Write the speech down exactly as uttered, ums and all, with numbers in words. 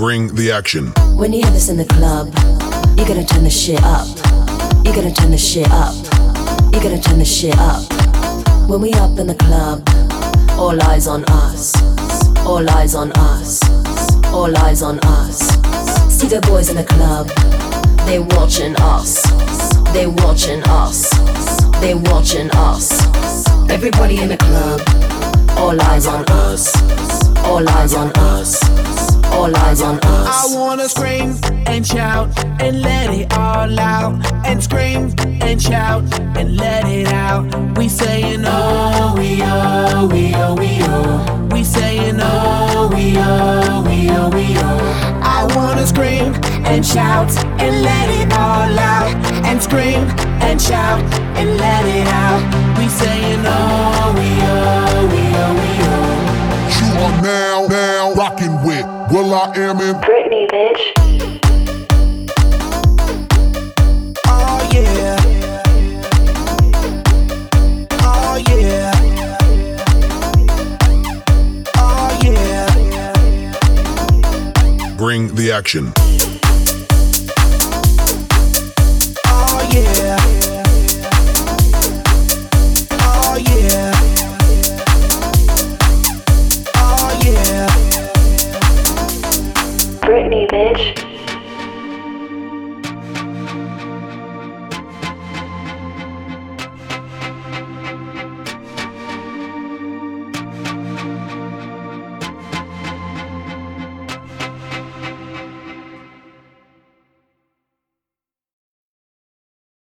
Bring the action. When you have this in the club, you gotta turn the shit up. You gotta turn the shit up. You gotta turn the shit up. When we up in the club, all eyes on us. All eyes on us. All eyes on us. See the boys in the club, they watching us. They watching us. They watching us. Everybody in the club, all eyes on us. All eyes on us. All eyes on us. I wanna scream and shout and let it all out. And scream and shout and let it out. We saying oh, we oh, we oh, we oh. We saying oh, we oh, we oh, we oh. I wanna scream and shout and let it all out. And scream and shout and let it out. We saying oh, we oh, we oh, we oh. You are now, now rocking with Will I Am in Britney, bitch. Oh yeah. Oh yeah. Oh yeah. Bring the action. Oh yeah. Oh yeah. Oh yeah. Britney, bitch.